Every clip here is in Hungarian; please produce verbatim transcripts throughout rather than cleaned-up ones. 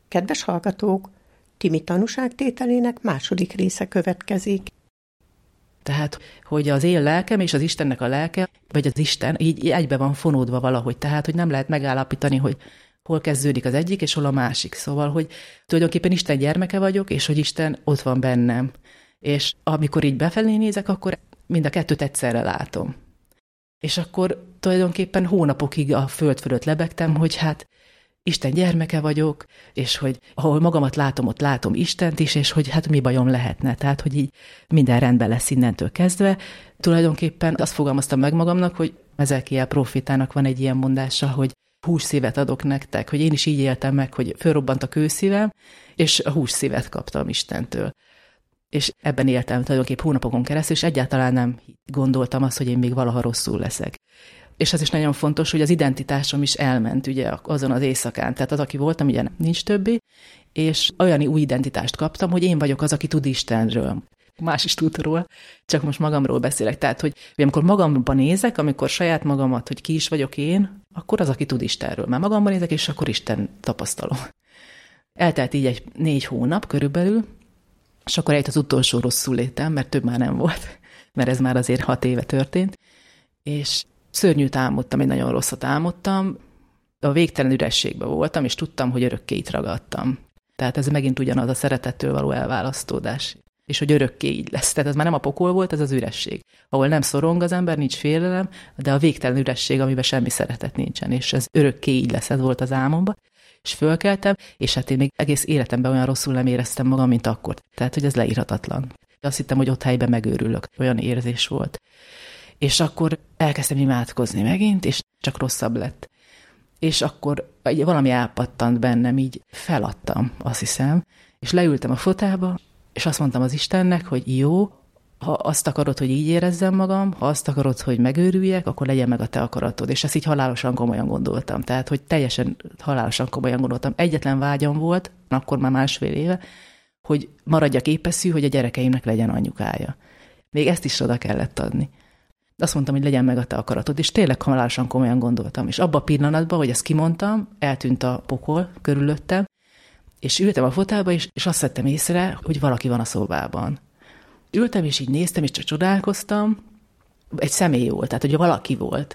Kedves hallgatók, Timi tanúságtételének második része következik. Tehát, hogy az én lelkem és az Istennek a lelke, vagy az Isten így egybe van fonódva valahogy. Tehát, hogy nem lehet megállapítani, hogy hol kezdődik az egyik, és hol a másik. Szóval, hogy tulajdonképpen Isten gyermeke vagyok, és hogy Isten ott van bennem. És amikor így befelé nézek, akkor mind a kettőt egyszerre látom. És akkor tulajdonképpen hónapokig a föld fölött lebegtem, hogy hát Isten gyermeke vagyok, és hogy ahol magamat látom, ott látom Istent is, és hogy hát mi bajom lehetne. Tehát, hogy így minden rendben lesz innentől kezdve. Tulajdonképpen azt fogalmaztam meg magamnak, hogy Ezekiel profétának van egy ilyen mondása, hogy hússzívet adok nektek, hogy én is így éltem meg, hogy fölrobbant a kőszívem, és a hússzívet kaptam Istentől. És ebben éltem tulajdonképpen hónapokon keresztül, és egyáltalán nem gondoltam azt, hogy én még valaha rosszul leszek. És az is nagyon fontos, hogy az identitásom is elment ugye azon az éjszakán. Tehát az, aki voltam, ugye nincs többé, és olyan új identitást kaptam, hogy én vagyok az, aki tud Istenről. Más is tud róla, csak most magamról beszélek. Tehát, hogy, hogy amikor magamban nézek, amikor saját magamat, hogy ki is vagyok én, akkor az, aki tud Istenről. Már magamban nézek, és akkor Isten tapasztalom. Eltelt így egy négy hónap körülbelül, és akkor eljött az utolsó rosszul létem, mert több már nem volt, mert ez már azért hat éve történt, és szörnyűt álmodtam, egy nagyon rosszat álmodtam, a végtelen ürességben voltam, és tudtam, hogy örökké itt ragadtam. Tehát ez megint ugyanaz a szeretettől való elválasztódás, és hogy örökké így lesz. Tehát ez már nem a pokol volt, ez az üresség, ahol nem szorong az ember, nincs félelem, de a végtelen üresség, amiben semmi szeretet nincsen, és ez örökké így lesz, ez volt az álmomban. És fölkeltem, és hát én még egész életemben olyan rosszul nem éreztem magam, mint akkor. Tehát, hogy ez leírhatatlan. Azt hittem, hogy ott helyben megőrülök. Olyan érzés volt. És akkor elkezdtem imádkozni megint, és csak rosszabb lett. És akkor valami elpattant bennem, így feladtam, azt hiszem, és leültem a fotába, és azt mondtam az Istennek, hogy jó, ha azt akarod, hogy így érezzem magam, ha azt akarod, hogy megőrüljek, akkor legyen meg a te akaratod. És ezt így halálosan komolyan gondoltam. Tehát, hogy teljesen halálosan komolyan gondoltam. Egyetlen vágyam volt, akkor már másfél éve, hogy maradjak épeszű, hogy a gyerekeimnek legyen anyukája. Még ezt is oda kellett adni. Azt mondtam, hogy legyen meg a te akaratod, és tényleg halálosan komolyan gondoltam. És abban a pillanatban, hogy ezt kimondtam, eltűnt a pokol körülöttem, és ültem a fotába, és, és azt vettem észre, hogy valaki van a szobában. Ültem, és így néztem, és csak csodálkoztam. Egy személy volt, tehát, hogy valaki volt.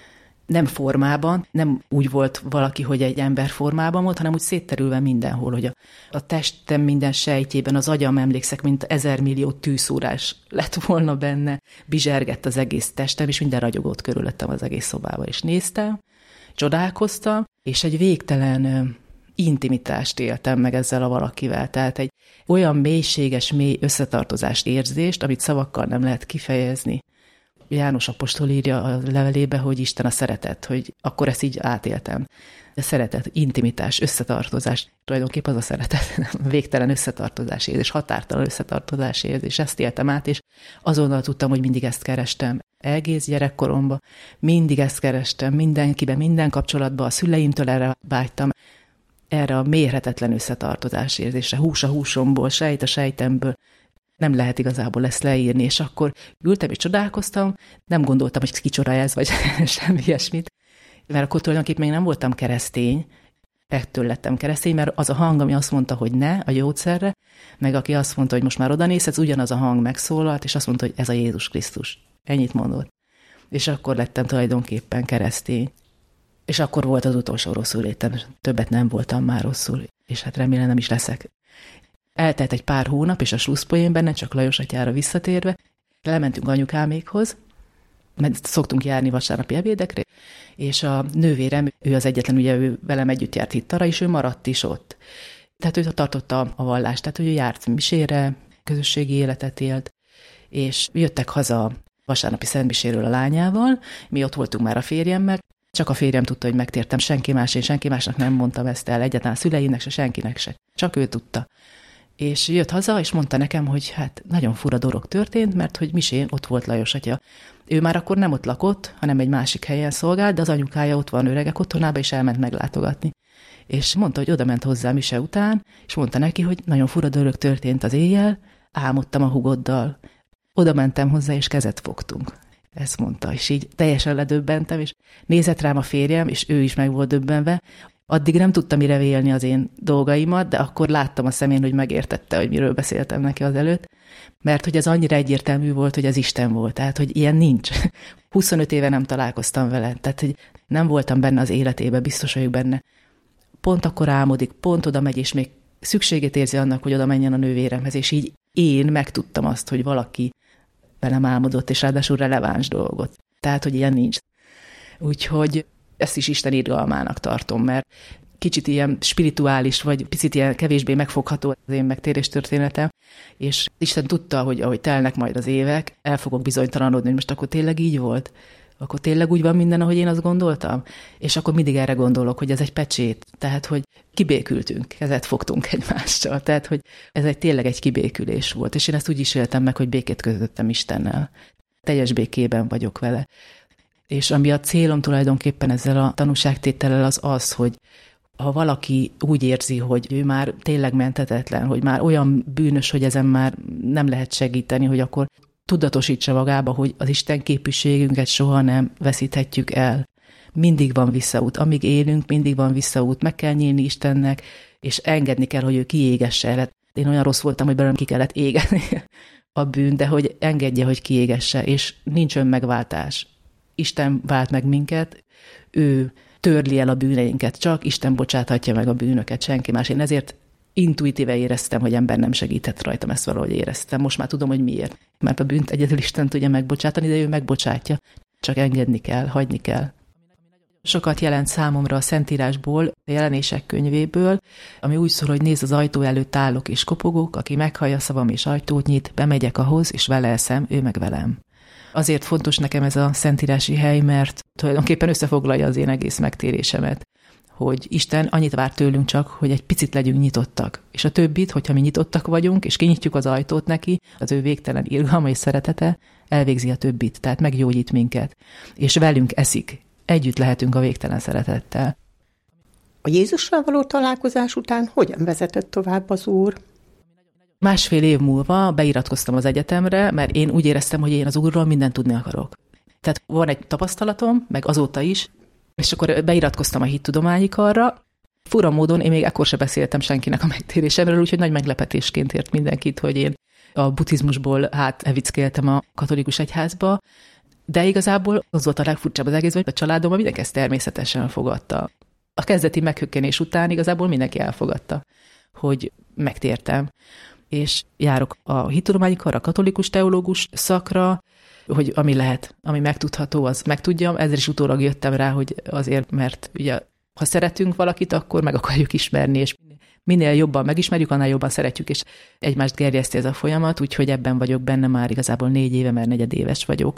Nem formában, nem úgy volt valaki, hogy egy ember formában volt, hanem úgy szétterülve mindenhol, hogy a, a testem minden sejtjében, az agyam, emlékszek, mint ezermillió tűszúrás lett volna benne, bizsergett az egész testem, és minden ragyogott körülöttem az egész szobában, és néztem, csodálkoztam, és egy végtelen intimitást éltem meg ezzel a valakivel, tehát egy olyan mélységes, mély összetartozást, érzést, amit szavakkal nem lehet kifejezni. János apostol írja a levelébe, hogy Isten a szeretet, hogy akkor ezt így átéltem. A szeretet, intimitás, összetartozás, tulajdonképpen az a szeretet, végtelen összetartozás érzés, határtalan összetartozás érzés, ezt éltem át, és azonnal tudtam, hogy mindig ezt kerestem. Egész gyerekkoromban mindig ezt kerestem, mindenkiben, minden kapcsolatban, a szüleimtől erre vágytam, erre a mérhetetlen összetartozás érzésre, hús a húsomból, sejt a sejtemből, nem lehet igazából ezt leírni, és akkor ültem és csodálkoztam, nem gondoltam, hogy kicsoda ez, vagy semmi ilyesmit, mert akkor tulajdonképpen még nem voltam keresztény, ettől lettem keresztény, mert az a hang, ami azt mondta, hogy ne a gyógyszerre, meg aki azt mondta, hogy most már oda nézhetsz, ugyanaz a hang megszólalt, és azt mondta, hogy ez a Jézus Krisztus. Ennyit mondott. És akkor lettem tulajdonképpen keresztény. És akkor volt az utolsó rosszul létem, többet nem voltam már rosszul, és hát remélem nem is leszek. Eltelt egy pár hónap, és a slusszpoén benne, csak Lajos atyára visszatérve, lementünk anyukámékhoz, mert szoktunk járni vasárnapi ebédekre, és a nővérem, ő az egyetlen, ugye ő velem együtt járt hittara, és ő maradt is ott. Tehát ő tartotta a vallást, tehát hogy ő járt misére, közösségi életet élt, és jöttek haza vasárnapi szentmiséről a lányával, mi ott voltunk már a férjemmel, csak a férjem tudta, hogy megtértem, senki más, én senki másnak nem mondtam ezt el, egyáltalán szüleimnek se, senkinek se, csak ő tudta. És jött haza, és mondta nekem, hogy hát nagyon fura dolog történt, mert hogy misén ott volt Lajos atya. Ő már akkor nem ott lakott, hanem egy másik helyen szolgált, de az anyukája ott van öregek otthonába, és elment meglátogatni. És mondta, hogy oda ment hozzá mise után, és mondta neki, hogy nagyon fura dolog történt az éjjel, álmodtam a hugoddal. Oda mentem hozzá, és kezet fogtunk. Ezt mondta, és így teljesen ledöbbentem, és nézett rám a férjem, és ő is meg volt döbbenve. Addig nem tudtam mire vélni az én dolgaimat, de akkor láttam a szemén, hogy megértette, hogy miről beszéltem neki az előtt, mert hogy ez annyira egyértelmű volt, hogy az Isten volt, tehát hogy ilyen nincs. huszonöt éve nem találkoztam vele, tehát hogy nem voltam benne az életébe, biztos vagyok benne. Pont akkor álmodik, pont oda megy, és még szükségét érzi annak, hogy oda menjen a nővéremhez, és így én megtudtam azt, hogy valaki velem álmodott, és ráadásul releváns dolgot. Tehát, hogy ilyen nincs. Úgyhogy ezt is Isten irgalmának tartom, mert kicsit ilyen spirituális, vagy picit ilyen kevésbé megfogható az én megtérés történetem, és Isten tudta, hogy ahogy telnek majd az évek, el fogok bizonytalanodni, hogy most akkor tényleg így volt? Akkor tényleg úgy van minden, ahogy én azt gondoltam? És akkor mindig erre gondolok, hogy ez egy pecsét, tehát, hogy kibékültünk, kezet fogtunk egymással, tehát, hogy ez egy tényleg egy kibékülés volt, és én ezt úgy is éltem meg, hogy békét közöttem Istennel. Teljes békében vagyok vele. És ami a célom tulajdonképpen ezzel a tanúságtétellel az az, hogy ha valaki úgy érzi, hogy ő már tényleg menthetetlen, hogy már olyan bűnös, hogy ezen már nem lehet segíteni, hogy akkor tudatosítsa magába, hogy az Isten képviségünket soha nem veszíthetjük el. Mindig van visszaút. Amíg élünk, mindig van visszaút. Meg kell nyílni Istennek, és engedni kell, hogy ő kiégesse. Én olyan rossz voltam, hogy belőlem ki kellett égeni a bűn, de hogy engedje, hogy kiégesse, és nincs önmegváltás. Isten vált meg minket, ő törli el a bűneinket, csak Isten bocsáthatja meg a bűnöket, senki más. Én ezért intuitíve éreztem, hogy ember nem segített rajtam, ezt valahogy éreztem. Most már tudom, hogy miért. Mert a bűnt egyedül Isten tudja megbocsátani, de ő megbocsátja. Csak engedni kell, hagyni kell. Sokat jelent számomra a Szentírásból, a Jelenések könyvéből, ami úgy szól, hogy nézd, az ajtó előtt állok és kopogok, aki meghallja szavam és ajtót nyit, bemegyek ahhoz, és vele eszem, ő meg velem. Azért fontos nekem ez a szentírási hely, mert tulajdonképpen összefoglalja az én egész megtérésemet, hogy Isten annyit vár tőlünk csak, hogy egy picit legyünk nyitottak. És a többit, hogyha mi nyitottak vagyunk, és kinyitjuk az ajtót neki, az ő végtelen irgalma és szeretete elvégzi a többit, tehát meggyógyít minket. És velünk eszik. Együtt lehetünk a végtelen szeretettel. A Jézussal való találkozás után hogyan vezetett tovább az Úr? Másfél év múlva beiratkoztam az egyetemre, mert én úgy éreztem, hogy én az Úrról mindent tudni akarok. Tehát van egy tapasztalatom, meg azóta is, és akkor beiratkoztam a hittudományi karra. Fura módon én még ekkor se beszéltem senkinek a megtérésemről, úgyhogy nagy meglepetésként ért mindenkit, hogy én a buddhizmusból hát evickéltem a katolikus egyházba, de igazából az volt a legfurcsább az egész, hogy a családomban mindenki ezt természetesen fogadta. A kezdeti meghökkenés után igazából mindenki elfogadta, hogy megtértem. És járok a hittudományi karra, a katolikus teológus szakra, hogy ami lehet, ami megtudható, az megtudjam. Ezzel is utólag jöttem rá, hogy azért, mert ugye, ha szeretünk valakit, akkor meg akarjuk ismerni, és minél jobban megismerjük, annál jobban szeretjük, és egymást gerjeszti ez a folyamat, úgyhogy ebben vagyok benne már igazából négy éve, mert negyedéves vagyok.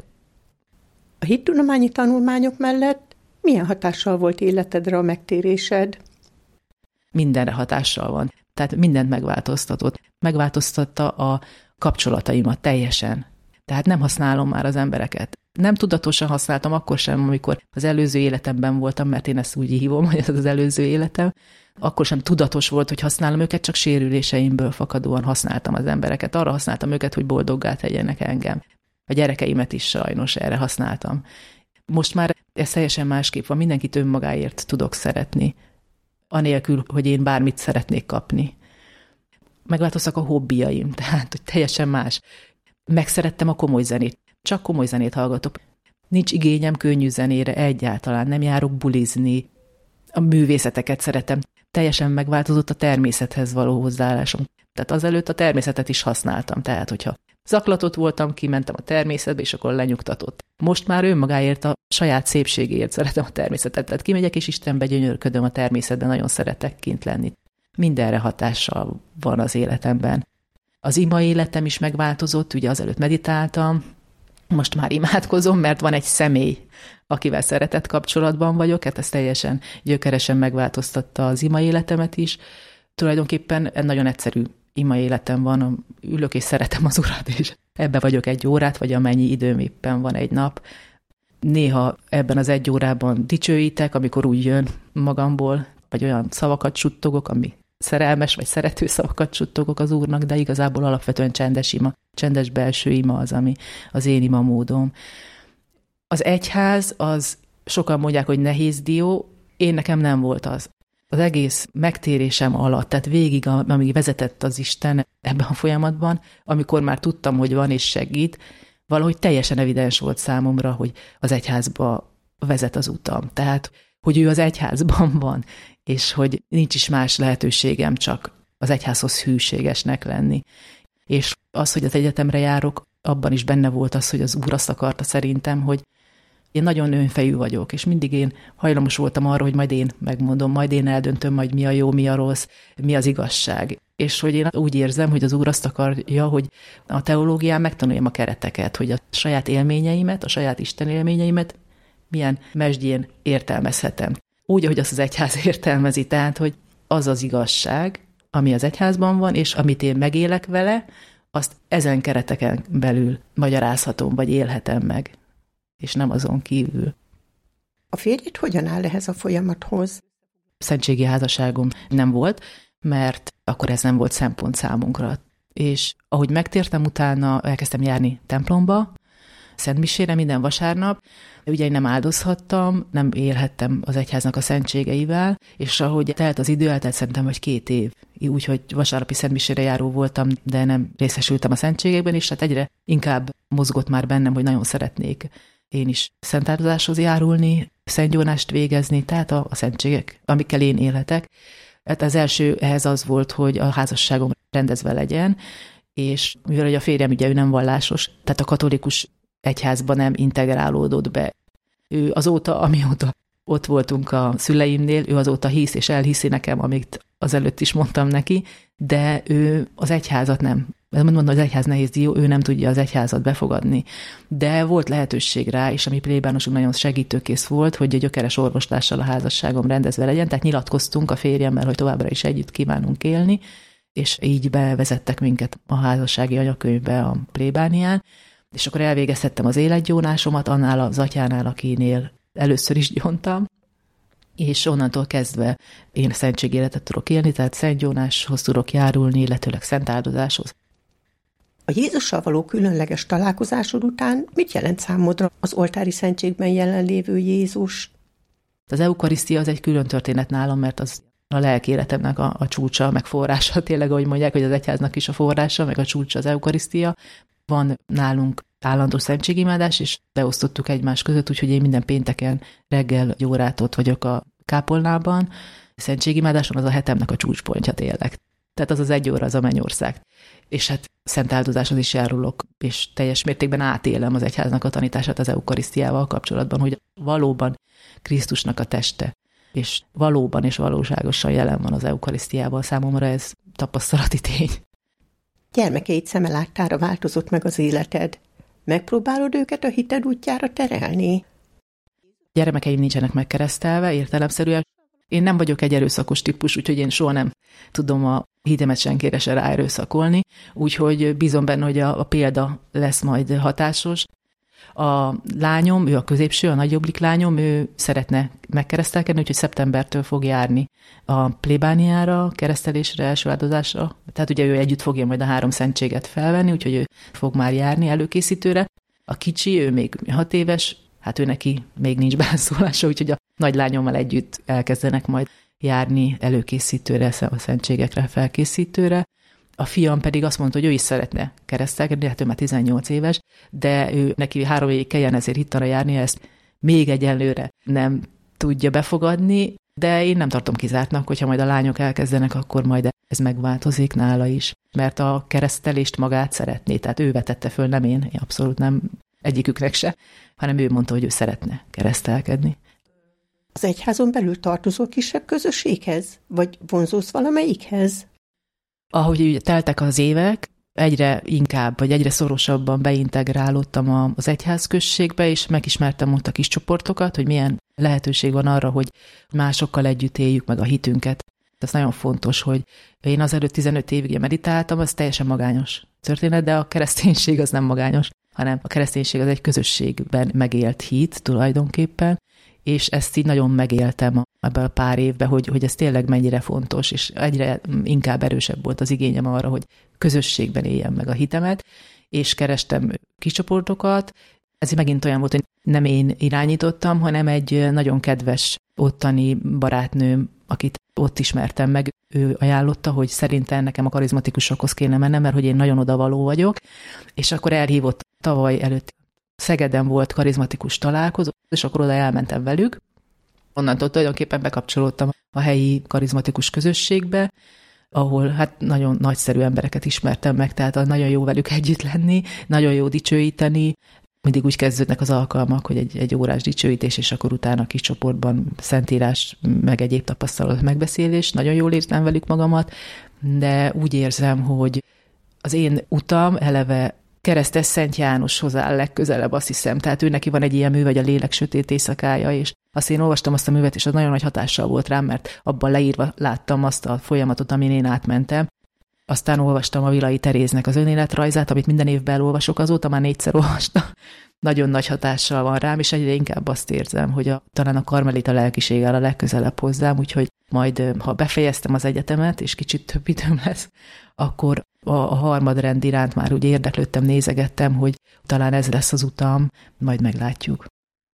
A hittudományi tanulmányok mellett milyen hatással volt életedre a megtérésed? Mindenre hatással van. Tehát mindent megváltoztatott. Megváltoztatta a kapcsolataimat teljesen. Tehát nem használom már az embereket. Nem tudatosan használtam akkor sem, amikor az előző életemben voltam, mert én ezt úgy hívom, hogy ez az előző életem. Akkor sem tudatos volt, hogy használom őket, csak sérüléseimből fakadóan használtam az embereket. Arra használtam őket, hogy boldoggá tegyenek engem. A gyerekeimet is sajnos erre használtam. Most már ez teljesen másképp van. Mindenkit önmagáért tudok szeretni, anélkül, hogy én bármit szeretnék kapni. Megváltoztak a hobbiaim, tehát hogy teljesen más. Megszerettem a komoly zenét. Csak komoly zenét hallgatok. Nincs igényem könnyű zenére egyáltalán, nem járok bulizni. A művészeteket szeretem. Teljesen megváltozott a természethez való hozzáállásom. Tehát azelőtt a természetet is használtam. Tehát, hogyha zaklatott voltam, kimentem a természetbe, és akkor lenyugtatott. Most már önmagáért, a saját szépségéért szeretem a természetet. Tehát kimegyek, és Istenbe gyönyörködöm a természetben, nagyon szeretek kint lenni. Mindenre hatással van az életemben. Az ima életem is megváltozott, ugye azelőtt meditáltam, most már imádkozom, mert van egy személy, akivel szeretett kapcsolatban vagyok, hát ez teljesen gyökeresen megváltoztatta az ima életemet is. Tulajdonképpen nagyon egyszerű ima életem van, ülök és szeretem az Urat, és ebbe vagyok egy órát, vagy amennyi időm éppen van egy nap. Néha ebben az egy órában dicsőítek, amikor úgy jön magamból, vagy olyan szavakat suttogok, ami szerelmes vagy szerető szavakat suttogok az Úrnak, de igazából alapvetően csendes ima, csendes belső ima az, ami az én ima módom. Az egyház, az sokan mondják, hogy nehéz dió, én nekem nem volt az. az egész megtérésem alatt, tehát végig, amíg vezetett az Isten ebben a folyamatban, amikor már tudtam, hogy van és segít, valahogy teljesen evidens volt számomra, hogy az egyházba vezet az utam. Tehát, hogy ő az egyházban van, és hogy nincs is más lehetőségem, csak az egyházhoz hűségesnek lenni. És az, hogy az egyetemre járok, abban is benne volt az, hogy az Úr azt akarta szerintem, hogy én nagyon önfejű vagyok, és mindig én hajlamos voltam arra, hogy majd én megmondom, majd én eldöntöm, majd mi a jó, mi a rossz, mi az igazság. És hogy én úgy érzem, hogy az Úr azt akarja, hogy a teológián megtanuljam a kereteket, hogy a saját élményeimet, a saját Isten élményeimet milyen mesdjén értelmezhetem. Úgy, ahogy azt az egyház értelmezi, tehát, hogy az az igazság, ami az egyházban van, és amit én megélek vele, azt ezen kereteken belül magyarázhatom, vagy élhetem meg, és nem azon kívül. A férjed hogyan áll ehhez a folyamathoz? Szentségi házasságom nem volt, mert akkor ez nem volt szempont számunkra. És ahogy megtértem utána, elkezdtem járni templomba, szentmisére minden vasárnap, ugye én nem áldozhattam, nem élhettem az egyháznak a szentségeivel, és ahogy telt az idő, eltelt szerintem, vagy két év. Úgyhogy vasárnapi szentmisére járó voltam, de nem részesültem a szentségekben, és hát egyre inkább mozgott már bennem, hogy nagyon szeretnék én is szentáldozáshoz járulni, szentgyónást végezni, tehát a, a szentségek, amikkel én élhetek. Hát az első ehhez az volt, hogy a házasságom rendezve legyen, és mivel a férjem ugye ő nem vallásos, tehát a katolikus egyházba nem integrálódott be. Ő azóta, amióta ott voltunk a szüleimnél, ő azóta hisz és elhiszi nekem, amit azelőtt is mondtam neki, de ő az egyházat nem. Mondom, az egyház nehéz dió, ő nem tudja az egyházat befogadni. De volt lehetőség rá, és a mi plébánosunk nagyon segítőkész volt, hogy a gyökeres orvoslással a házasságom rendezve legyen, tehát nyilatkoztunk a férjemmel, hogy továbbra is együtt kívánunk élni, és így bevezettek minket a házassági anyakönyvbe a plébánián, és akkor elvégeztettem az életgyónásomat annál az atyánál, akinél először is gyóntam, és onnantól kezdve én szentségéletet tudok élni, tehát szentgyónáshoz tudok járulni, illetőleg szentáldozáshoz. A Jézussal való különleges találkozásod után mit jelent számodra az oltári szentségben jelenlévő Jézus? Az eukarisztia az egy külön történet nálam, mert az a lelkéletemnek a, a csúcsa, meg forrása, tényleg, ahogy mondják, hogy az egyháznak is a forrása, meg a csúcsa az eukarisztia. Van nálunk állandó szentségimádás, és beosztottuk egymás között, úgyhogy én minden pénteken reggel egy órát ott vagyok a kápolnában. A szentségimádáson az a hetemnek a csúcspontja tényleg. Tehát az az egy óra az a mennyország. És hát szentáldozáshoz is járulok, és teljes mértékben átélem az egyháznak a tanítását az eukarisztiával kapcsolatban, hogy valóban Krisztusnak a teste, és valóban és valóságosan jelen van az eukarisztiával. Számomra ez tapasztalati tény. Gyermekeid szeme láttára változott meg az életed. Megpróbálod őket a hited útjára terelni? Gyermekeim nincsenek megkeresztelve, értelemszerűen. Én nem vagyok egy erőszakos típus, úgyhogy én soha nem tudom a hidemet senkire se ráerőszakolni, úgyhogy bízom benne, hogy a, a példa lesz majd hatásos. A lányom, ő a középső, a nagyobbik lányom, ő szeretne megkeresztelkedni, úgyhogy szeptembertől fog járni a plébániára, keresztelésre, első áldozásra. Tehát ugye ő együtt fogja majd a három szentséget felvenni, úgyhogy ő fog már járni előkészítőre. A kicsi, ő még hat éves, hát ő neki még nincs beleszólása, úgyhogy a nagy lányommal együtt elkezdenek majd járni előkészítőre, a szentségekre, felkészítőre. A fiam pedig azt mondta, hogy ő is szeretne keresztelkedni, hát ő már tizennyolc éves, de ő neki három évig kelljen ezért hittanra járni, ezt még egyelőre nem tudja befogadni, de én nem tartom kizártnak, hogyha majd a lányok elkezdenek, akkor majd ez megváltozik nála is, mert a keresztelést magát szeretné, tehát ő vetette föl, nem én, én abszolút nem egyiküknek se, hanem ő mondta, hogy ő szeretne keresztelkedni. Az egyházon belül tartozol kisebb közösséghez, vagy vonzódsz valamelyikhez? Ahogy ugye teltek az évek, egyre inkább, vagy egyre szorosabban beintegrálódtam az egyházközségbe, és megismertem ott a kis csoportokat, hogy milyen lehetőség van arra, hogy másokkal együtt éljük meg a hitünket. Ez nagyon fontos, hogy én azelőtt tizenöt évig meditáltam, az teljesen magányos történet, de a kereszténység az nem magányos, hanem a kereszténység az egy közösségben megélt hit tulajdonképpen, és ezt így nagyon megéltem ebben a pár évben, hogy, hogy ez tényleg mennyire fontos, és egyre inkább erősebb volt az igényem arra, hogy közösségben éljem meg a hitemet, és kerestem kiscsoportokat. Ez megint olyan volt, hogy nem én irányítottam, hanem egy nagyon kedves ottani barátnőm akit ott ismertem meg, ő ajánlotta, hogy szerintem nekem a karizmatikusokhoz kéne mennem, mert hogy én nagyon odavaló vagyok, és akkor elhívott tavaly előtt Szegeden volt karizmatikus találkozó, és akkor oda elmentem velük. Onnantól tulajdonképpen bekapcsolódtam a helyi karizmatikus közösségbe, ahol hát nagyon nagyszerű embereket ismertem meg, tehát nagyon jó velük együtt lenni, nagyon jó dicsőíteni. Mindig úgy kezdődnek az alkalmak, hogy egy, egy órás dicsőítés, és akkor utána kis csoportban szentírás, meg egyéb tapasztalat megbeszélés. Nagyon jól érzem velük magamat, de úgy érzem, hogy az én utam eleve Keresztes Szent Jánoshoz áll legközelebb, azt hiszem. Tehát ő neki van egy ilyen mű, vagy a Lélek sötét éjszakája, és azt én olvastam azt a művet, és az nagyon nagy hatással volt rám, mert abban leírva láttam azt a folyamatot, amin én átmentem. Aztán olvastam a Vilai Teréznek az önéletrajzát, amit minden évben elolvasok, azóta már négyszer olvastam. Nagyon nagy hatással van rám, és egyre inkább azt érzem, hogy a, talán a karmelita lelkiség áll a legközelebb hozzám, úgyhogy majd, ha befejeztem az egyetemet, és kicsit több időm lesz, akkor a, a harmadrend iránt már úgy érdeklődtem, nézegettem, hogy talán ez lesz az utam, majd meglátjuk.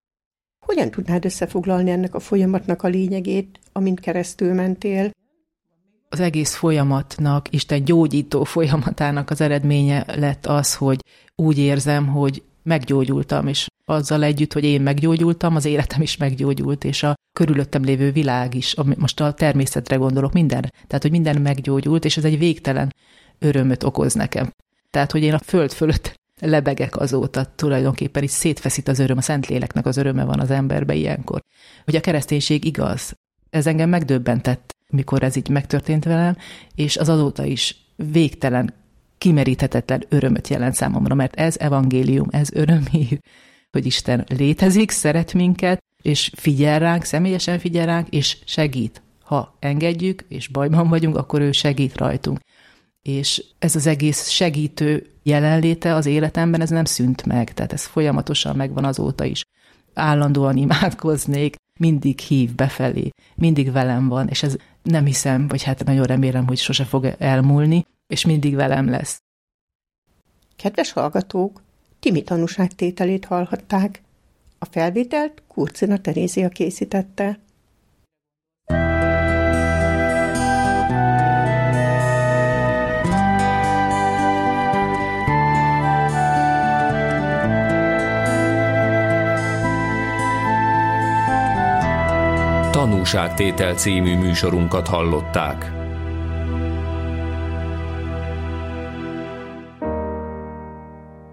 Hogyan tudnád összefoglalni ennek a folyamatnak a lényegét, amint keresztül mentél? Az egész folyamatnak, Isten gyógyító folyamatának az eredménye lett az, hogy úgy érzem, hogy meggyógyultam, és azzal együtt, hogy én meggyógyultam, az életem is meggyógyult, és a körülöttem lévő világ is, most a természetre gondolok, minden, tehát, hogy minden meggyógyult, és ez egy végtelen örömöt okoz nekem. Tehát, hogy én a föld fölött lebegek azóta, tulajdonképpen is szétfeszít az öröm, a Szentléleknek az öröme van az emberbe ilyenkor. Hogy a kereszténység igaz. Ez engem megdöbbentett, mikor ez így megtörtént velem, és az azóta is végtelen, kimeríthetetlen örömöt jelent számomra, mert ez evangélium, ez örömhír, hogy Isten létezik, szeret minket, és figyel ránk, személyesen figyel ránk, és segít. Ha engedjük, és bajban vagyunk, akkor ő segít rajtunk. És ez az egész segítő jelenléte az életemben, ez nem szűnt meg, tehát ez folyamatosan megvan azóta is. Állandóan imádkoznék, mindig hív befelé, mindig velem van, és ez nem hiszem, vagy hát nagyon remélem, hogy sose fog elmúlni, és mindig velem lesz. Kedves hallgatók, Timi tanúságtételét hallhatták. A felvételt Kurcina Terézia készítette. Tanúságtétel című műsorunkat hallották.